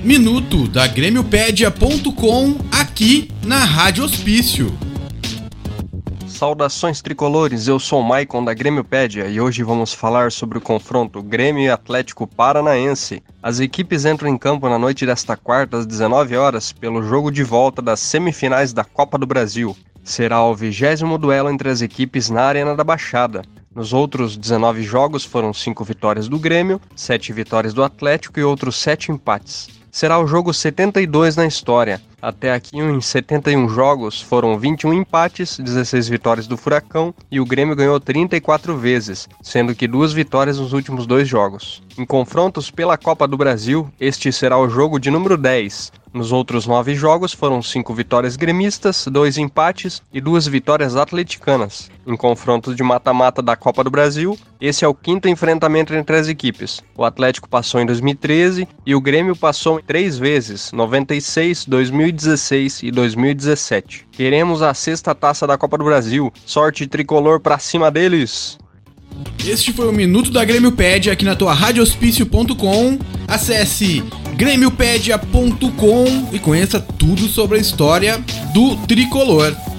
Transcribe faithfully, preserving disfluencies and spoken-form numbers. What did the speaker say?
Minuto da Grêmiopédia ponto com aqui na Rádio Hospício. Saudações tricolores, eu sou o Maicon da Grêmiopédia e hoje vamos falar sobre o confronto Grêmio e Atlético Paranaense. As equipes entram em campo na noite desta quarta às dezenove horas pelo jogo de volta das semifinais da Copa do Brasil. Será o vigésimo duelo entre as equipes na Arena da Baixada. Nos outros dezenove jogos foram cinco vitórias do Grêmio, sete vitórias do Atlético e outros sete empates. Será o jogo setenta e dois na história. Até aqui, em setenta e um jogos, foram vinte e um empates, dezesseis vitórias do Furacão e o Grêmio ganhou trinta e quatro vezes, sendo que duas vitórias nos últimos dois jogos. Em confrontos pela Copa do Brasil, este será o jogo de número dez. Nos outros nove jogos foram cinco vitórias gremistas, dois empates e duas vitórias atleticanas. Em confrontos de mata-mata da Copa do Brasil, esse é o quinto enfrentamento entre as equipes. O Atlético passou em dois mil e treze e o Grêmio passou três vezes, noventa e seis, dois mil e dezesseis e dois mil e dezessete. Queremos a sexta taça da Copa do Brasil. Sorte tricolor pra cima deles! Este foi o Minuto da Grêmiopédia aqui na tua Rádio Hospício ponto com. Acesse Grêmiopédia ponto com e conheça tudo sobre a história do tricolor.